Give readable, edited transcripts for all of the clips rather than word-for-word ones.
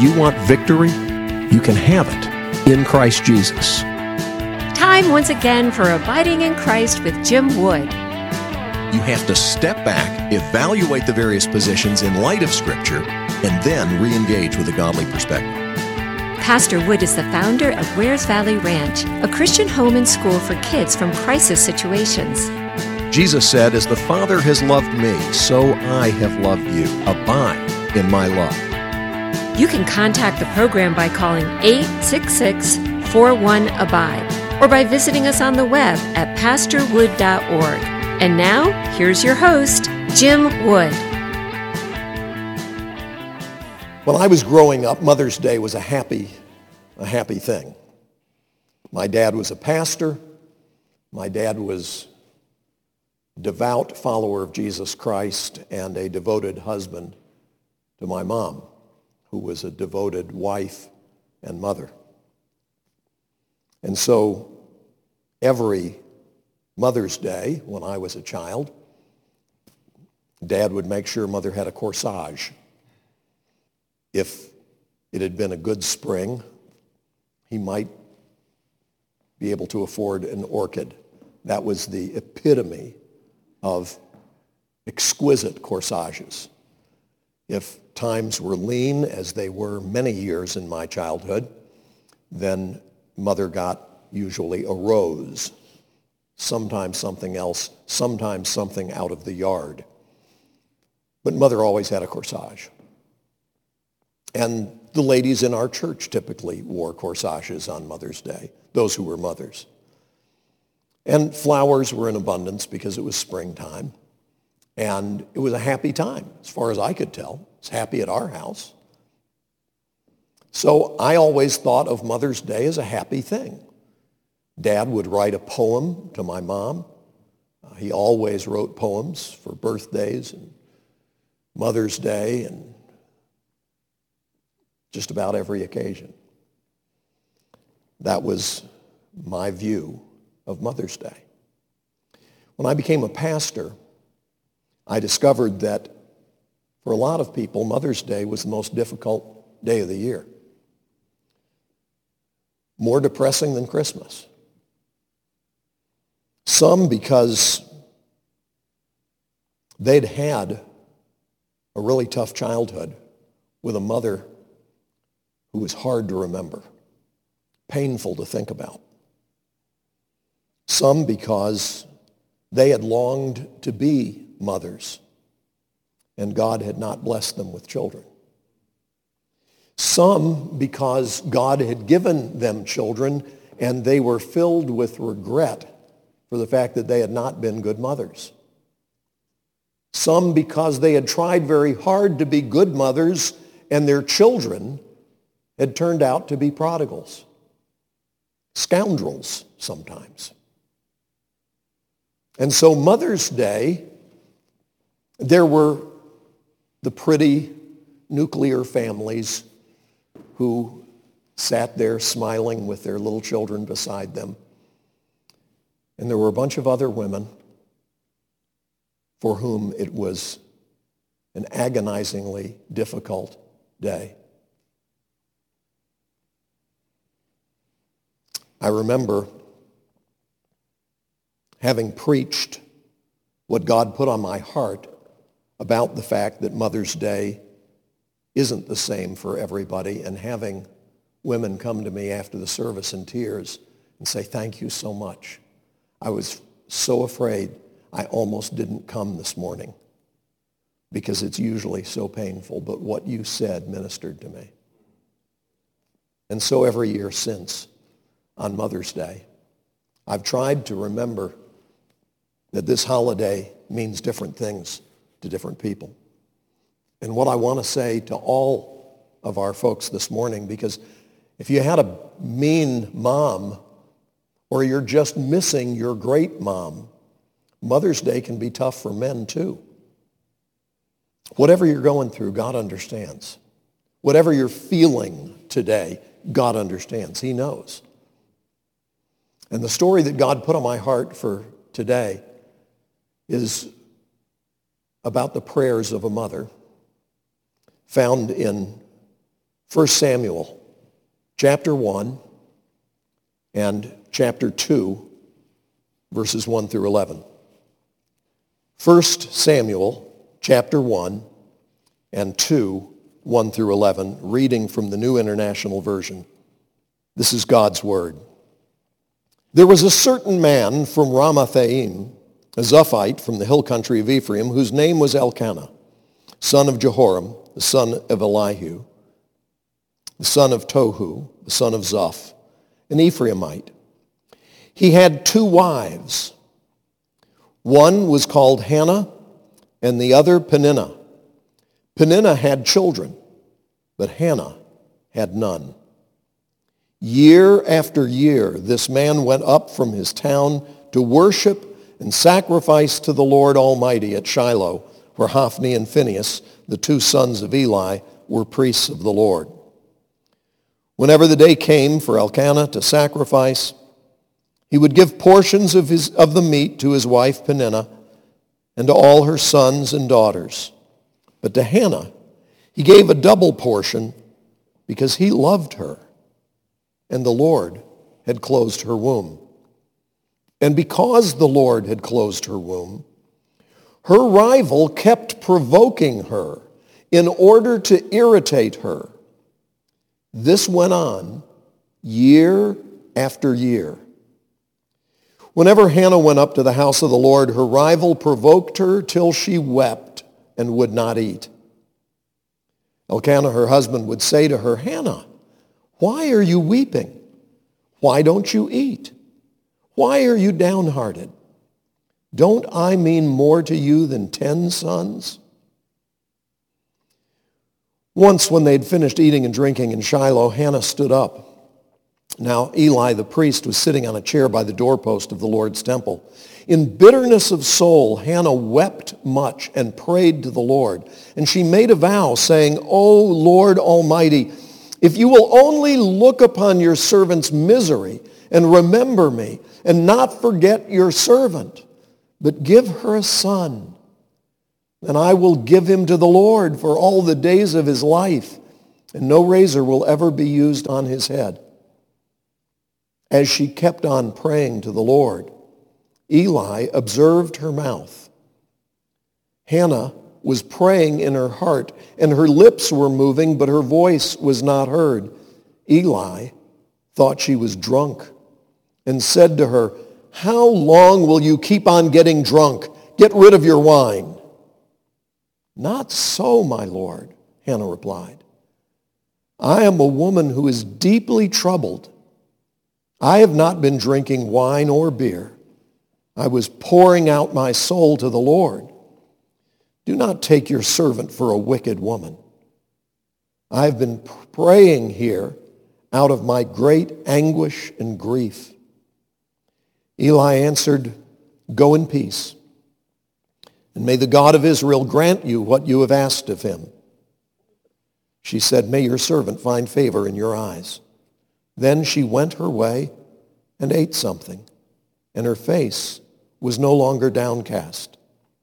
you want victory? You can have it in Christ Jesus. Time once again for Abiding in Christ with Jim Wood. You have to step back, evaluate the various positions in light of Scripture, and then re-engage with a godly perspective. Pastor Wood is the founder of Wares Valley Ranch, a Christian home and school for kids from crisis situations. Jesus said, "As the Father has loved me, so I have loved you. Abide in my love." You can contact the program by calling 866-41-ABIDE or by visiting us on the web at pastorwood.org. And now, here's your host, Jim Wood. When I was growing up, Mother's Day was a happy thing. My dad was a pastor. My dad was a devout follower of Jesus Christ and a devoted husband to my mom, who was a devoted wife and mother. And so every Mother's Day, when I was a child, Dad would make sure Mother had a corsage. If it had been a good spring, he might be able to afford an orchid. That was the epitome of exquisite corsages. If times were lean, as they were many years in my childhood, then Mother got usually a rose, sometimes something else, sometimes something out of the yard. But Mother always had a corsage. And the ladies in our church typically wore corsages on Mother's Day, those who were mothers. And flowers were in abundance because it was springtime. And it was a happy time, as far as I could tell. It was happy at our house. So I always thought of Mother's Day as a happy thing. Dad would write a poem to my mom. He always wrote poems for birthdays and Mother's Day and just about every occasion. That was my view of Mother's Day. When I became a pastor, I discovered that for a lot of people, Mother's Day was the most difficult day of the year. More depressing than Christmas. Some because they'd had a really tough childhood with a mother who was hard to remember, painful to think about. Some because they had longed to be mothers, and God had not blessed them with children. Some because God had given them children, and they were filled with regret for the fact that they had not been good mothers. Some because they had tried very hard to be good mothers, and their children had turned out to be prodigals, scoundrels sometimes. And so Mother's Day, there were the pretty nuclear families who sat there smiling with their little children beside them. And there were a bunch of other women for whom it was an agonizingly difficult day. I remember having preached what God put on my heart about the fact that Mother's Day isn't the same for everybody, and having women come to me after the service in tears and say, "Thank you so much. I was so afraid I almost didn't come this morning because it's usually so painful, but what you said ministered to me." And so every year since, on Mother's Day, I've tried to remember that this holiday means different things to different people. And what I want to say to all of our folks this morning, because if you had a mean mom or you're just missing your great mom, Mother's Day can be tough for men too. Whatever you're going through, God understands. Whatever you're feeling today, God understands. He knows. And the story that God put on my heart for today is about the prayers of a mother found in 1 Samuel chapter 1 and chapter 2, verses 1 through 11. 1 Samuel chapter 1 and 2, 1 through 11, reading from the New International Version. This is God's word. There was a certain man from Ramathaim, a Zuphite from the hill country of Ephraim, whose name was Elkanah, son of Jehoram, the son of Elihu, the son of Tohu, the son of Zuph, an Ephraimite. He had 2 wives. One was called Hannah, and the other Peninnah. Peninnah had children, but Hannah had none. Year after year, this man went up from his town to worship and sacrifice to the Lord Almighty at Shiloh, where Hophni and Phinehas, the 2 sons of Eli, were priests of the Lord. Whenever the day came for Elkanah to sacrifice, he would give portions of the meat to his wife Peninnah and to all her sons and daughters. But to Hannah he gave a double portion because he loved her, and the Lord had closed her womb. And because the Lord had closed her womb, her rival kept provoking her in order to irritate her. This went on year after year. Whenever Hannah went up to the house of the Lord, her rival provoked her till she wept and would not eat. Elkanah, her husband, would say to her, "Hannah, why are you weeping? Why don't you eat? Why are you downhearted? Don't I mean more to you than 10 sons?" Once when they'd finished eating and drinking in Shiloh, Hannah stood up. Now Eli the priest was sitting on a chair by the doorpost of the Lord's temple. In bitterness of soul, Hannah wept much and prayed to the Lord. And she made a vow, saying, "O Lord Almighty, if you will only look upon your servant's misery and remember me, and not forget your servant, but give her a son, then I will give him to the Lord for all the days of his life, and no razor will ever be used on his head." As she kept on praying to the Lord, Eli observed her mouth. Hannah was praying in her heart, and her lips were moving, but her voice was not heard. Eli thought she was drunk and said to her, "How long will you keep on getting drunk? Get rid of your wine." "Not so, my lord," Hannah replied. "I am a woman who is deeply troubled. I have not been drinking wine or beer. I was pouring out my soul to the Lord. Do not take your servant for a wicked woman. I have been praying here out of my great anguish and grief." Eli answered, "Go in peace, and may the God of Israel grant you what you have asked of him." She said, "May your servant find favor in your eyes." Then she went her way and ate something, and her face was no longer downcast.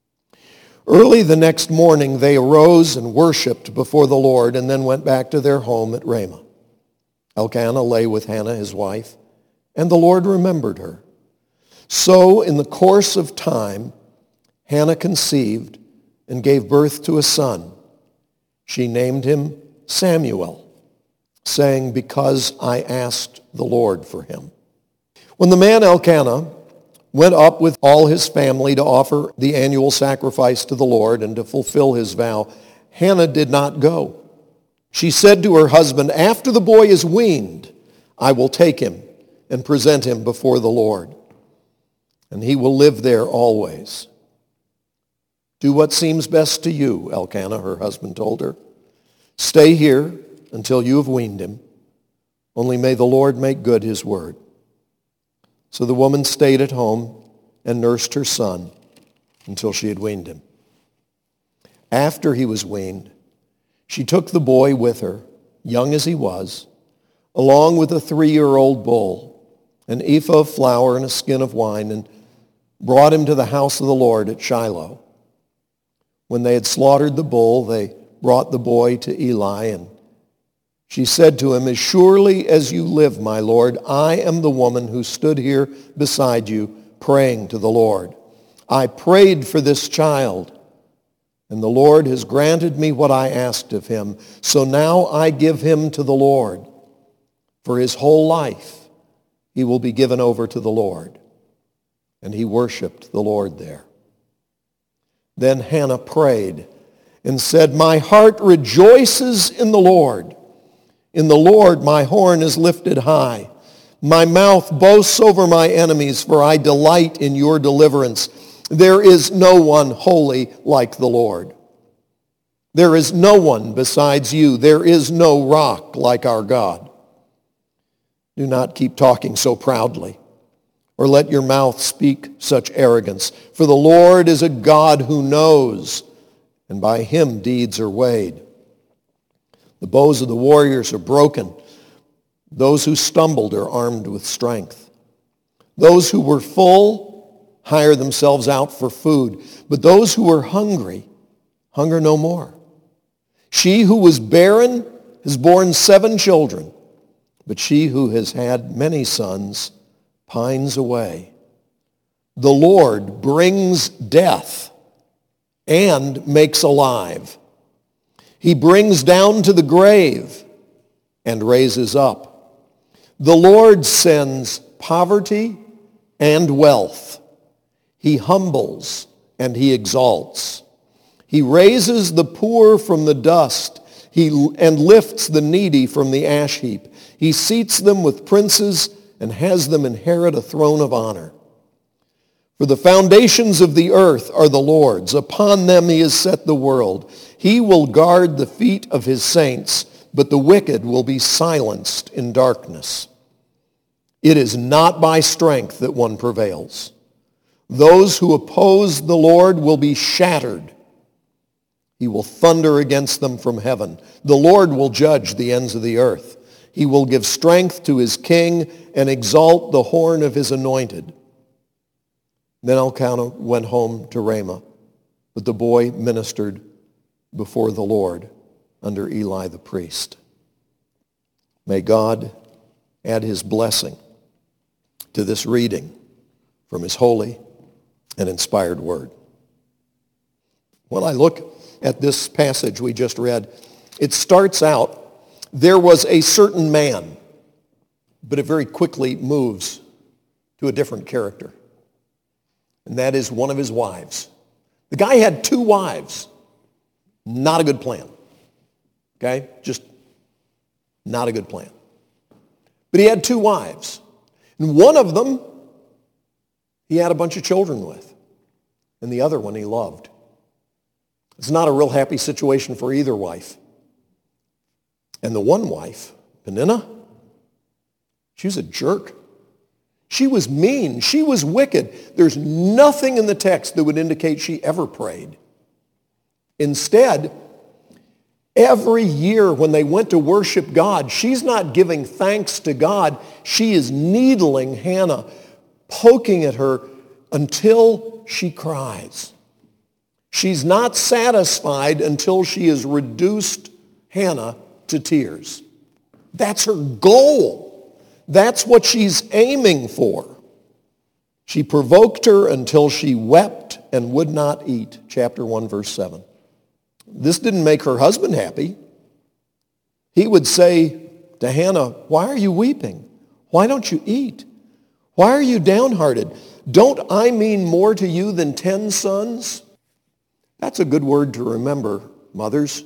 Early the next morning they arose and worshipped before the Lord, and then went back to their home at Ramah. Elkanah lay with Hannah his wife, and the Lord remembered her. So in the course of time, Hannah conceived and gave birth to a son. She named him Samuel, saying, "Because I asked the Lord for him." When the man Elkanah went up with all his family to offer the annual sacrifice to the Lord and to fulfill his vow, Hannah did not go. She said to her husband, "After the boy is weaned, I will take him and present him before the Lord, and he will live there always." "Do what seems best to you," Elkanah, her husband, told her. "Stay here until you have weaned him. Only may the Lord make good his word." So the woman stayed at home and nursed her son until she had weaned him. After he was weaned, she took the boy with her, young as he was, along with a 3-year-old bull, an ephah of flour and a skin of wine, and brought him to the house of the Lord at Shiloh. When they had slaughtered the bull, they brought the boy to Eli, and She said to him, "As surely as you live, my Lord, I am the woman who stood here beside you praying to the Lord. I prayed for this child, and the Lord has granted me what I asked of him. So now I give him to the Lord. For his whole life he will be given over to the Lord." And he worshiped the Lord there. Then Hannah prayed and said, "My heart rejoices in the Lord. In the Lord my horn is lifted high. My mouth boasts over my enemies, for I delight in your deliverance. There is no one holy like the Lord. There is no one besides you. There is no rock like our God. Do not keep talking so proudly, or let your mouth speak such arrogance. For the Lord is a God who knows, and by him deeds are weighed. The bows of the warriors are broken. Those who stumbled are armed with strength. Those who were full hire themselves out for food, but those who were hungry hunger no more. She who was barren has borne 7 children, but she who has had many sons pines away. The Lord brings death and makes alive. He brings down to the grave and raises up. The Lord sends poverty and wealth. He humbles and he exalts. He raises the poor from the dust and lifts the needy from the ash heap. He seats them with princes and has them inherit a throne of honor. For the foundations of the earth are the Lord's. Upon them he has set the world. He will guard the feet of his saints, but the wicked will be silenced in darkness. It is not by strength that one prevails. Those who oppose the Lord will be shattered. He will thunder against them from heaven. The Lord will judge the ends of the earth. He will give strength to his king and exalt the horn of his anointed. Then Elkanah went home to Ramah, but the boy ministered before the Lord under Eli the priest. May God add his blessing to this reading from his holy and inspired word. When I look at this passage we just read, it starts out, there was a certain man, but it very quickly moves to a different character. And that is one of his wives. The guy had 2 wives. Not a good plan. Okay? Just not a good plan. But he had 2 wives. And one of them he had a bunch of children with. And the other one he loved. It's not a real happy situation for either wife. And the one wife, Peninnah, she was a jerk. She was mean. She was wicked. There's nothing in the text that would indicate she ever prayed. Instead, every year when they went to worship God, she's not giving thanks to God. She is needling Hannah, poking at her until she cries. She's not satisfied until she has reduced Hannah to tears. That's her goal. That's what she's aiming for. She provoked her until she wept and would not eat. Chapter 1, verse 7. This didn't make her husband happy. He would say to Hannah, "Why are you weeping? Why don't you eat? Why are you downhearted? Don't I mean more to you than 10 sons?" That's a good word to remember, mothers.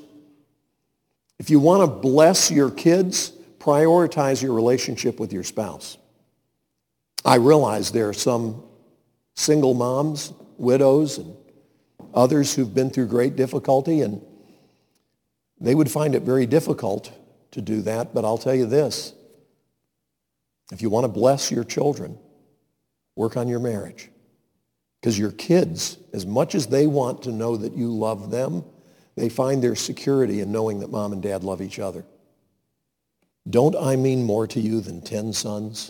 If you want to bless your kids, prioritize your relationship with your spouse. I realize there are some single moms, widows, and others who've been through great difficulty, and they would find it very difficult to do that. But I'll tell you this, if you want to bless your children, work on your marriage. Because your kids, as much as they want to know that you love them, they find their security in knowing that mom and dad love each other. Don't I mean more to you than 10 sons?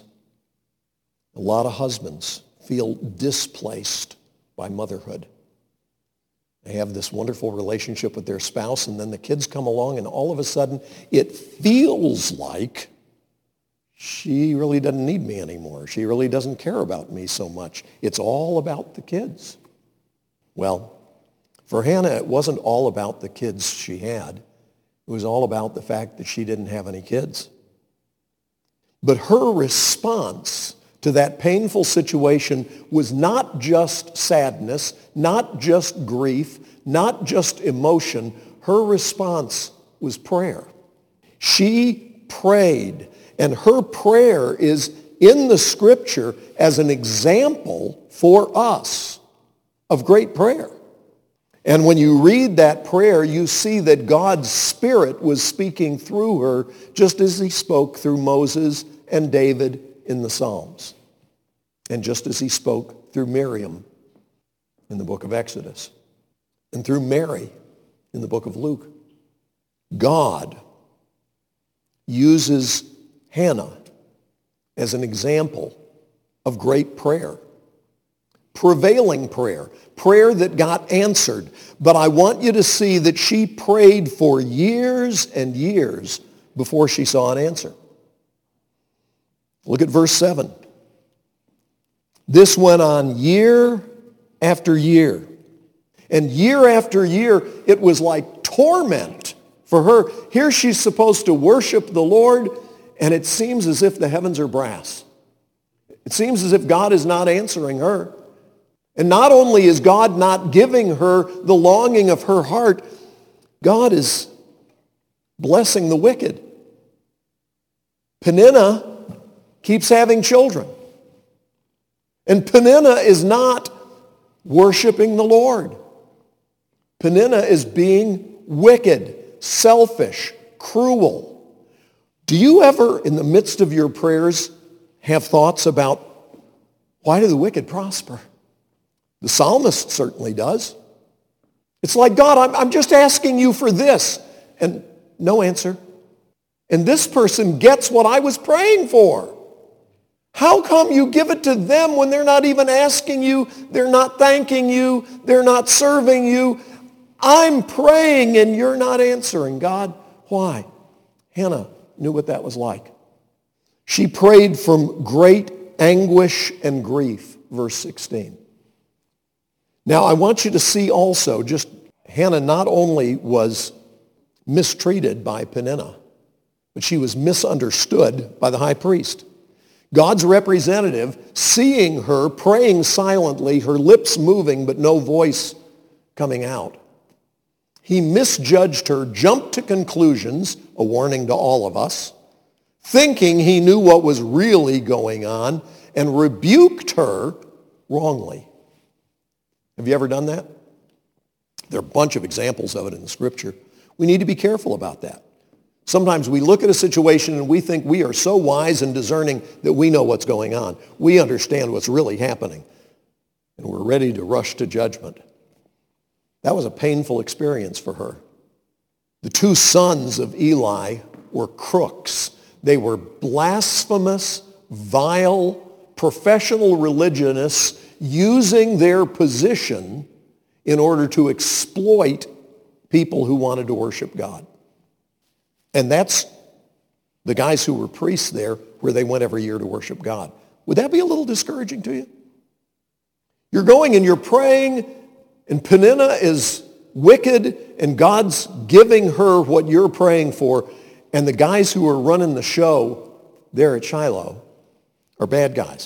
A lot of husbands feel displaced by motherhood. They have this wonderful relationship with their spouse, and then the kids come along, and all of a sudden it feels like she really doesn't need me anymore. She really doesn't care about me so much. It's all about the kids. Well, for Hannah, it wasn't all about the kids she had. It was all about the fact that she didn't have any kids. But her response to that painful situation was not just sadness, not just grief, not just emotion. Her response was prayer. She prayed, and her prayer is in the Scripture as an example for us of great prayer. And when you read that prayer, you see that God's Spirit was speaking through her just as he spoke through Moses and David in the Psalms, and just as he spoke through Miriam in the book of Exodus, and through Mary in the book of Luke. God uses Hannah as an example of great prayer, prevailing prayer, prayer that got answered. But I want you to see that she prayed for years and years before she saw an answer. Look at verse 7. This went on year after year. And year after year, it was like torment for her. Here she's supposed to worship the Lord, and it seems as if the heavens are brass. It seems as if God is not answering her. And not only is God not giving her the longing of her heart, God is blessing the wicked. Peninnah keeps having children. And Peninnah is not worshiping the Lord. Peninnah is being wicked, selfish, cruel. Do you ever, in the midst of your prayers, have thoughts about, why do the wicked prosper? The psalmist certainly does. It's like, God, I'm just asking you for this, and no answer. And this person gets what I was praying for. How come you give it to them when they're not even asking you, they're not thanking you, they're not serving you? I'm praying and you're not answering. God, why? Hannah knew what that was like. She prayed from great anguish and grief, verse 16. Now, I want you to see also, just Hannah not only was mistreated by Peninnah, but she was misunderstood by the high priest. God's representative, seeing her praying silently, her lips moving but no voice coming out, he misjudged her, jumped to conclusions, a warning to all of us, thinking he knew what was really going on, and rebuked her wrongly. Have you ever done that? There are a bunch of examples of it in the Scripture. We need to be careful about that. Sometimes we look at a situation and we think we are so wise and discerning that we know what's going on. We understand what's really happening, and we're ready to rush to judgment. That was a painful experience for her. The two sons of Eli were crooks. They were blasphemous, vile, professional religionists using their position in order to exploit people who wanted to worship God. And that's the guys who were priests there, where they went every year to worship God. Would that be a little discouraging to you? You're going and you're praying, and Peninnah is wicked, and God's giving her what you're praying for, and the guys who are running the show there at Shiloh are bad guys.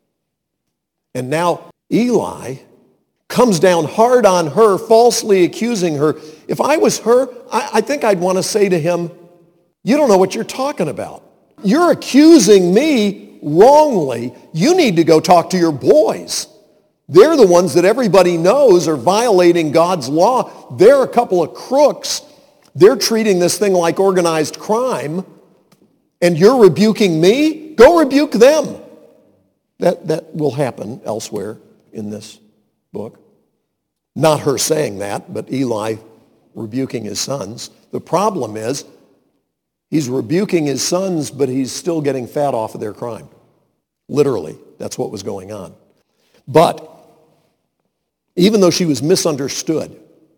And now Eli comes down hard on her, falsely accusing her. If I was her, I think I'd want to say to him, you don't know what you're talking about. You're accusing me wrongly. You need to go talk to your boys. They're the ones that everybody knows are violating God's law. They're a couple of crooks. They're treating this thing like organized crime. And you're rebuking me? Go rebuke them. That will happen elsewhere in this book. Not her saying that, but Eli rebuking his sons. The problem is, he's rebuking his sons, but he's still getting fat off of their crime. Literally, that's what was going on. But even though she was misunderstood,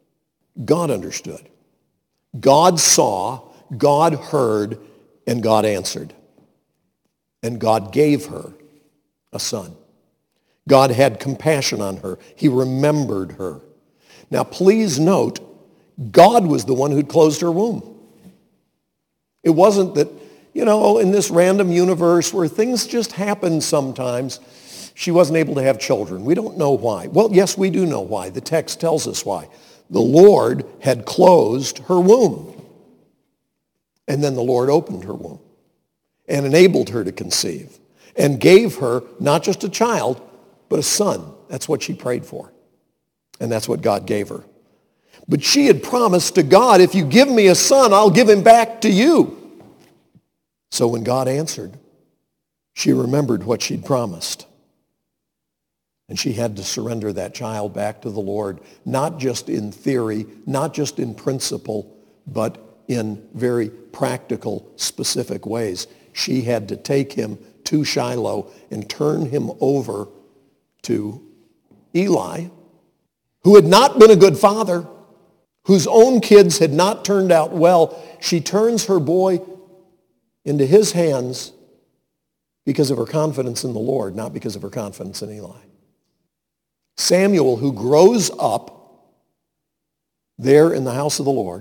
God understood. God saw, God heard, and God answered. And God gave her a son. God had compassion on her. He remembered her. Now, please note, God was the one who'd closed her womb. It wasn't that, in this random universe where things just happen sometimes, she wasn't able to have children. We don't know why. Well, yes, we do know why. The text tells us why. The Lord had closed her womb. And then the Lord opened her womb and enabled her to conceive and gave her not just a child, but a son. That's what she prayed for. And that's what God gave her. But she had promised to God, if you give me a son, I'll give him back to you. So when God answered, she remembered what she'd promised. And she had to surrender that child back to the Lord, not just in theory, not just in principle, but in very practical, specific ways. She had to take him to Shiloh and turn him over to Eli, who had not been a good father, whose own kids had not turned out well. She turns her boy into his hands because of her confidence in the Lord, not because of her confidence in Eli. Samuel, who grows up there in the house of the Lord,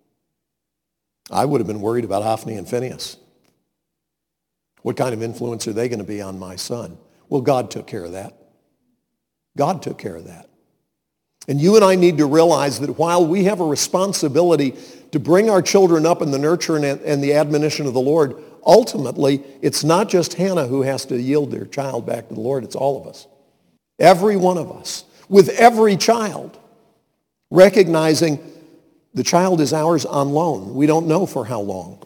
I would have been worried about Hophni and Phinehas. What kind of influence are they going to be on my son? Well, God took care of that. God took care of that. And you and I need to realize that while we have a responsibility to bring our children up in the nurture and the admonition of the Lord, ultimately, it's not just Hannah who has to yield their child back to the Lord. It's all of us. Every one of us. With every child. Recognizing the child is ours on loan. We don't know for how long.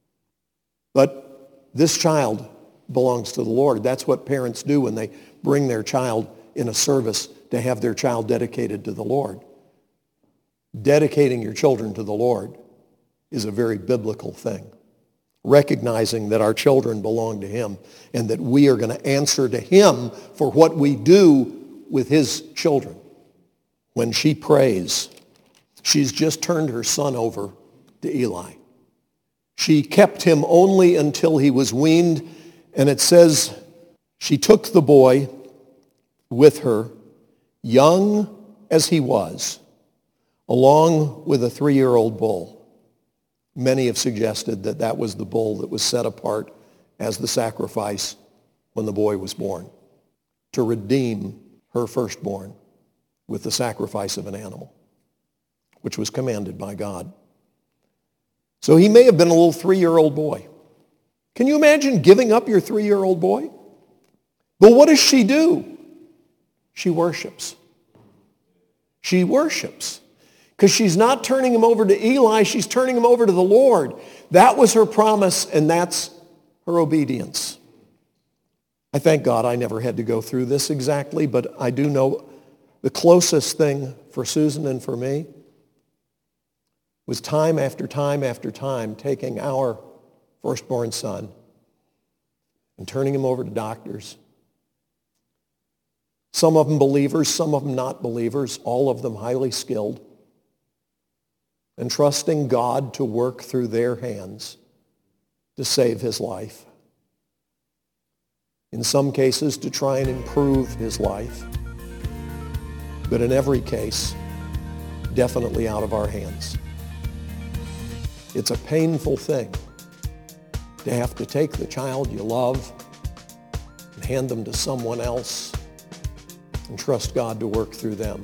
But this child belongs to the Lord. That's what parents do when they bring their child in a service to have their child dedicated to the Lord. Dedicating your children to the Lord is a very biblical thing. Recognizing that our children belong to Him and that we are going to answer to Him for what we do with His children. When she prays, she's just turned her son over to Eli. She kept him only until he was weaned, and it says she took the boy with her, young as he was, along with a 3-year-old bull. Many have suggested that that was the bull that was set apart as the sacrifice when the boy was born, to redeem her firstborn with the sacrifice of an animal, which was commanded by God. So he may have been a little 3-year-old boy. Can you imagine giving up your 3-year-old boy? But what does she do? She worships. She worships. Because she's not turning him over to Eli, she's turning him over to the Lord. That was her promise, and that's her obedience. I thank God I never had to go through this exactly, but I do know the closest thing for Susan and for me was time after time after time taking our firstborn son and turning him over to doctors. Some of them believers, some of them not believers, all of them highly skilled, and trusting God to work through their hands to save his life. In some cases, to try and improve his life. But in every case, definitely out of our hands. It's a painful thing to have to take the child you love and hand them to someone else and trust God to work through them.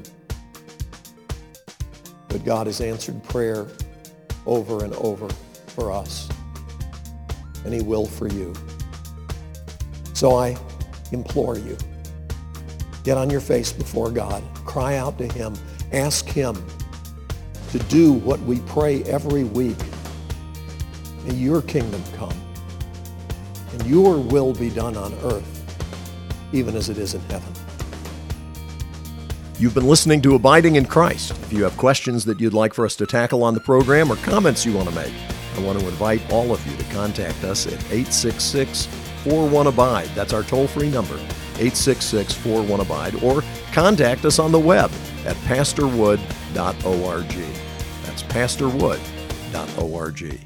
But God has answered prayer over and over for us, and he will for you. So I implore you, get on your face before God, cry out to him, ask him to do what we pray every week. May your kingdom come, and your will be done on earth, even as it is in heaven. You've been listening to Abiding in Christ. If you have questions that you'd like for us to tackle on the program or comments you want to make, I want to invite all of you to contact us at 866-41-ABIDE. That's our toll-free number, 866-41-ABIDE, or contact us on the web at pastorwood.org. That's pastorwood.org.